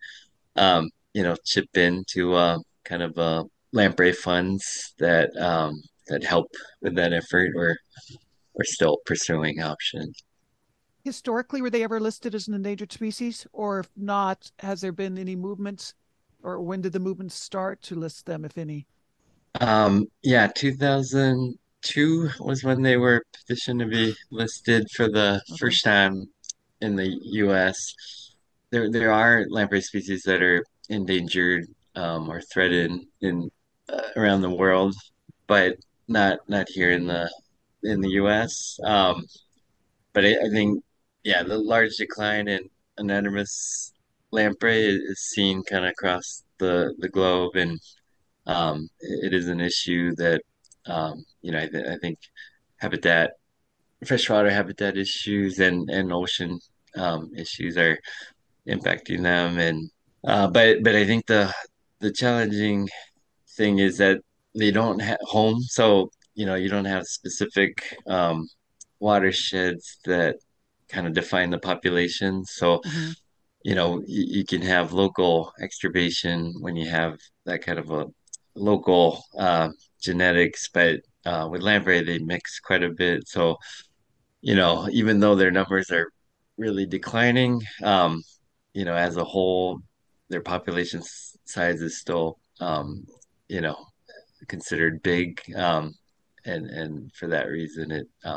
chip into kind of lamprey funds that help with that effort. We're still pursuing options.
Historically, were they ever listed as an endangered species? Or if not, has there been any movements? Or when did the movements start to list them, if any?
Yeah, 2002 was when they were petitioned to be listed for the
Okay.
first time in the US. There are lamprey species that are endangered or threatened in around the world, but not here in the US. But I think, yeah, the large decline in anadromous lamprey is seen kind of across the globe, and it is an issue that I think habitat, freshwater habitat issues and ocean issues are impacting them, and but I think the challenging thing is that they don't have home, so you don't have specific watersheds that kind of define the population. So
Mm-hmm.
you can have local exturbation when you have that kind of a local genetics, but with lamprey they mix quite a bit. So even though their numbers are really declining, as a whole, their population size is still, you know, considered big, and for that reason,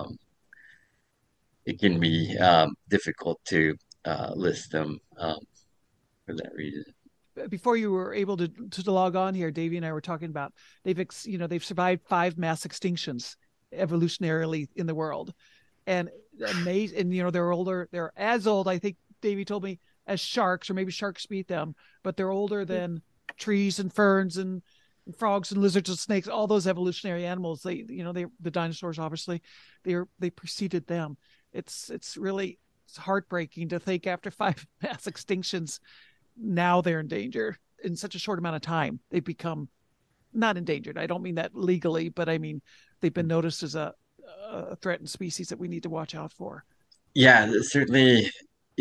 it can be difficult to list them for that reason.
Before you were able to log on here, Davey and I were talking about they've survived 5 mass extinctions evolutionarily in the world, and amazing. And they're older. They're as old, I think Davey told me, as sharks, or maybe sharks beat them, but they're older than trees and ferns and frogs and lizards and snakes. All those evolutionary animals. They the dinosaurs obviously, they preceded them. It's really it's heartbreaking to think after 5 mass extinctions now they're in danger in such a short amount of time. They've become not endangered. I don't mean that legally, but I mean they've been noticed as a threatened species that we need to watch out for.
Yeah, certainly,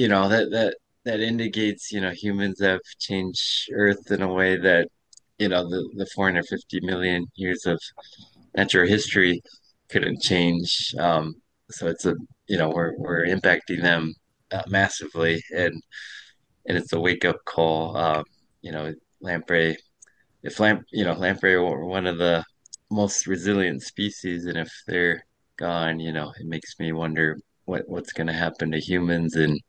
that indicates, humans have changed Earth in a way that, the 450 million years of natural history couldn't change. So it's we're impacting them massively, and it's a wake up call. Lamprey, if lamprey were one of the most resilient species, and if they're gone, it makes me wonder what's going to happen to humans, and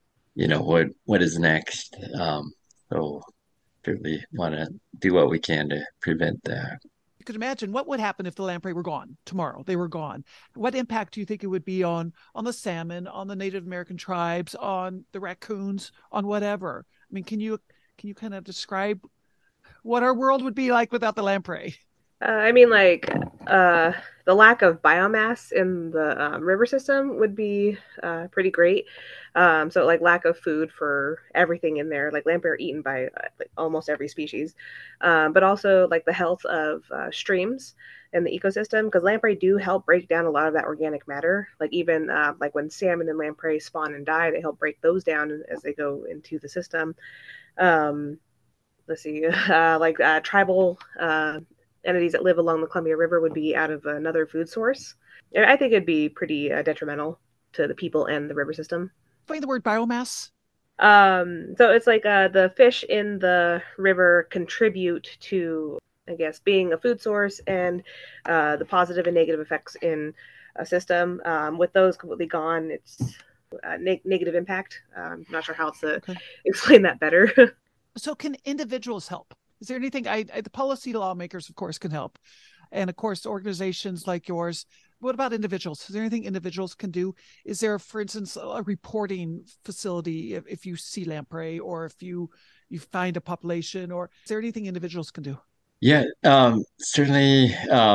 what is next. So certainly want to do what we can to prevent that.
You could imagine what would happen if the lamprey were gone tomorrow. They were gone. What impact do you think it would be on the salmon, on the Native American tribes, on the raccoons, on whatever? I mean, can you kind of describe what our world would be like without the lamprey?
I mean, like, uh, the lack of biomass in the river system would be pretty great. So, like, lack of food for everything in there. Like, lamprey are eaten by like almost every species, but also like the health of streams and the ecosystem, because lamprey do help break down a lot of that organic matter. Like, even like when salmon and lamprey spawn and die, they help break those down as they go into the system. Um, let's see, like tribal entities that live along the Columbia River would be out of another food source. And I think it'd be pretty detrimental to the people and the river system.
Explain the word biomass.
So it's like the fish in the river contribute to, I guess, being a food source and the positive and negative effects in a system. With those completely gone, it's negative impact. I'm not sure how to
Okay.
explain that better.
So can individuals help? Is there anything the policy lawmakers, of course, can help. And of course, organizations like yours. What about individuals? Is there anything individuals can do? Is there, for instance, a reporting facility if you see lamprey, or if you find a population, or is there anything individuals can do?
Yeah, certainly,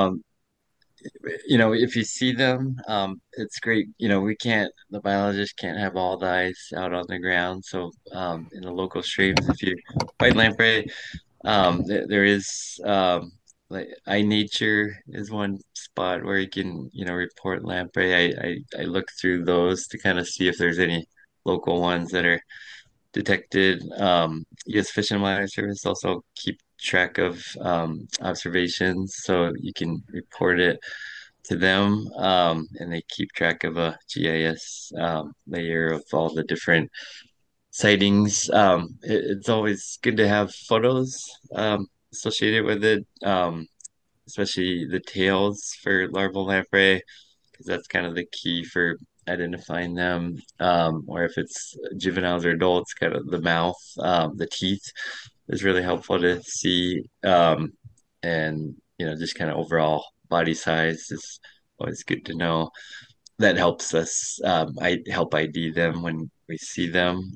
if you see them, it's great. The biologists can't have all the ice out on the ground. So, in the local streams, if you find lamprey, there is, like iNature is one spot where you can, report lamprey. I look through those to kind of see if there's any local ones that are detected. U.S. Fish and Wildlife Service also keep track of observations, so you can report it to them, and they keep track of a GIS layer of all the different sightings. It's always good to have photos associated with it, especially the tails for larval lamprey, because that's kind of the key for identifying them. Or if it's juveniles or adults, kind of the mouth, the teeth is really helpful to see. And just kind of overall body size is always good to know. That helps us. I help ID them when we see them.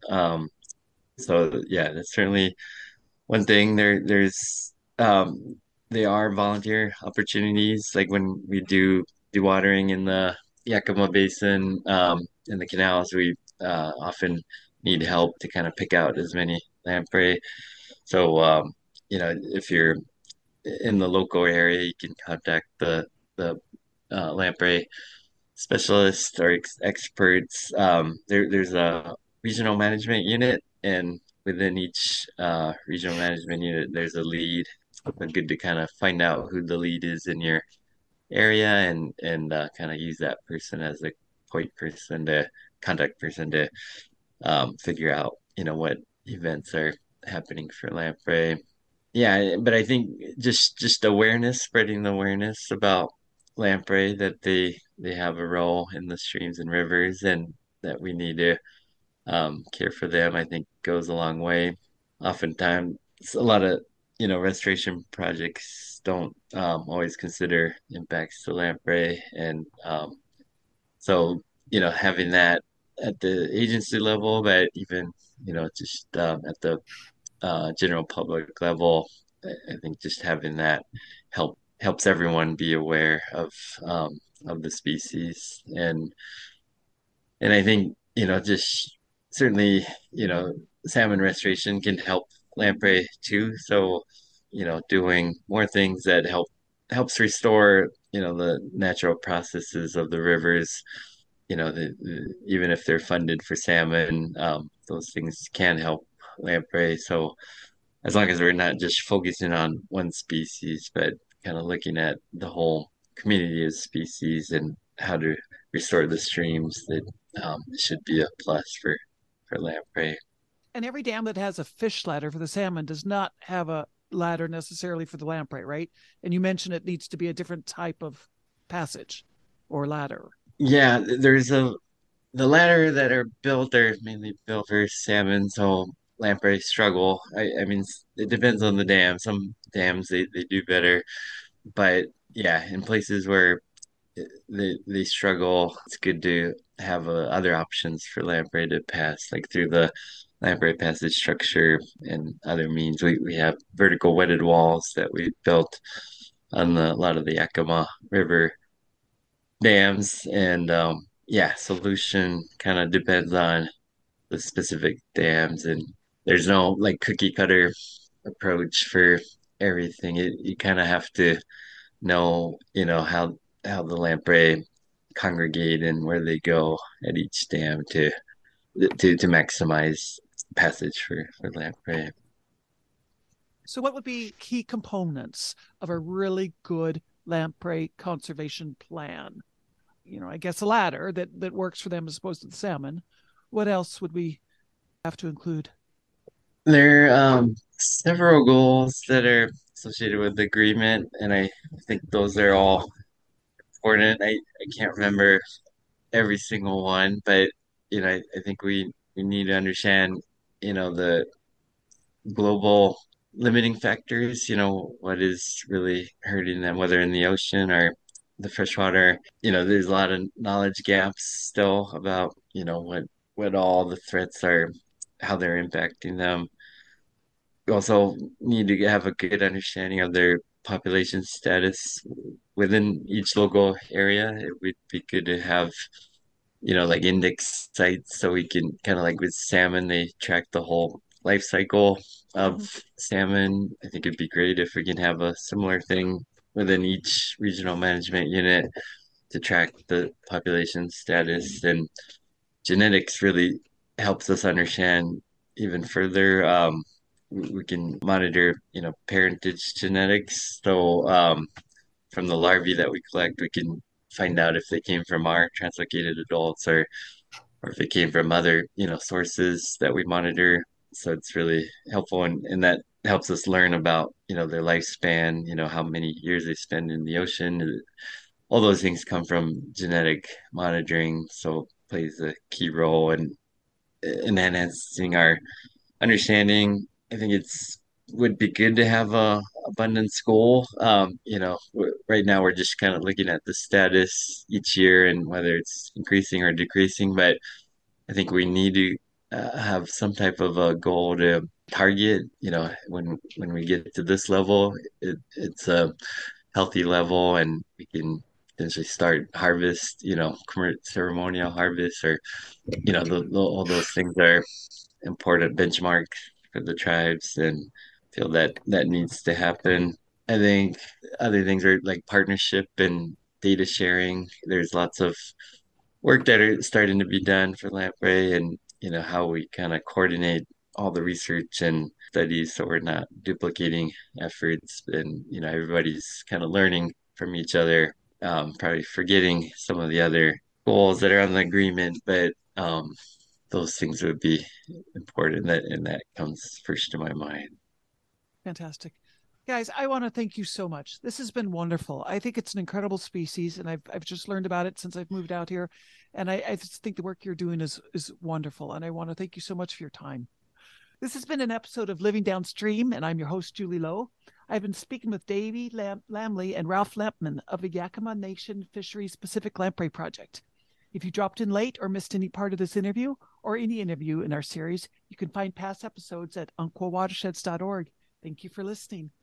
So yeah, that's certainly one thing. There's they are volunteer opportunities. Like when we do dewatering in the Yakima Basin, in the canals, we often need help to kind of pick out as many lamprey. So if you're in the local area, you can contact the lamprey specialists or experts. There's a regional management unit, and within each regional management unit, there's a lead. But good to kind of find out who the lead is in your area, and kind of use that person as a point person to contact person to figure out what events are happening for lamprey. Yeah, but I think just awareness, spreading the awareness about lamprey, that they have a role in the streams and rivers, and that we need to care for them, I think goes a long way. Oftentimes, a lot of restoration projects don't always consider impacts to lamprey, and so having that at the agency level, but even just at the general public level, I think just having that helps everyone be aware of the species, and I think just certainly salmon restoration can help lamprey too. So doing more things that helps restore the natural processes of the rivers. Even if they're funded for salmon, those things can help lamprey. So as long as we're not just focusing on one species, but kind of looking at the whole community of species and how to restore the streams, that should be a plus for lamprey.
And every dam that has a fish ladder for the salmon does not have a ladder necessarily for the lamprey, right? And you mentioned it needs to be a different type of passage or ladder.
Yeah, the ladder that are built are mainly built for salmon, so lamprey struggle. I mean, it depends on the dam. Some dams they do better, but yeah, in places where they struggle, it's good to have other options for lamprey to pass, like through the lamprey passage structure and other means. We have vertical wetted walls that we built on a lot of the Yakima River dams, and yeah, solution kind of depends on the specific dams, and there's no like cookie cutter approach for everything. You kind of have to know, how the lamprey congregate and where they go at each dam to maximize passage for lamprey.
So what would be key components of a really good lamprey conservation plan? I guess a ladder that works for them as opposed to the salmon. What else would we have to include?
There are several goals that are associated with the agreement, and I think those are all important. I can't remember every single one, but I think we need to understand, the global limiting factors, what is really hurting them, whether in the ocean or the freshwater. There's a lot of knowledge gaps still about, what all the threats are, how they're impacting them. We also need to have a good understanding of their population status within each local area. It would be good to have, like index sites so we can kind of like with salmon, they track the whole life cycle of
Mhm.
salmon. I think it'd be great if we can have a similar thing within each regional management unit to track the population status. And genetics really helps us understand even further. We can monitor, parentage genetics. So from the larvae that we collect, we can find out if they came from our translocated adults or if it came from other, sources that we monitor. So it's really helpful, and that helps us learn about, their lifespan, how many years they spend in the ocean. All those things come from genetic monitoring, so plays a key role in enhancing our understanding. I think it's would be good to have a abundance goal. Right now we're just kind of looking at the status each year and whether it's increasing or decreasing, but I think we need to have some type of a goal to target. When we get to this level, it's a healthy level, and we can potentially start harvest. Ceremonial harvest, or all those things are important benchmark for the tribes, and feel that that needs to happen. I think other things are like partnership and data sharing. There's lots of work that are starting to be done for lamprey, and how we kind of coordinate all the research and studies so we're not duplicating efforts, and everybody's kind of learning from each other, probably forgetting some of the other goals that are on the agreement, but those things would be important, and that comes first to my mind.
Fantastic. Guys, I want to thank you so much. This has been wonderful. I think it's an incredible species, and I've just learned about it since I've moved out here. And I just think the work you're doing is wonderful. And I want to thank you so much for your time. This has been an episode of Living Downstream, and I'm your host, Julie Lowe. I've been speaking with Davey Lamley and Ralph Lampman of the Yakima Nation Fisheries Pacific Lamprey Project. If you dropped in late or missed any part of this interview or any interview in our series, you can find past episodes at umpquawatersheds.org. Thank you for listening.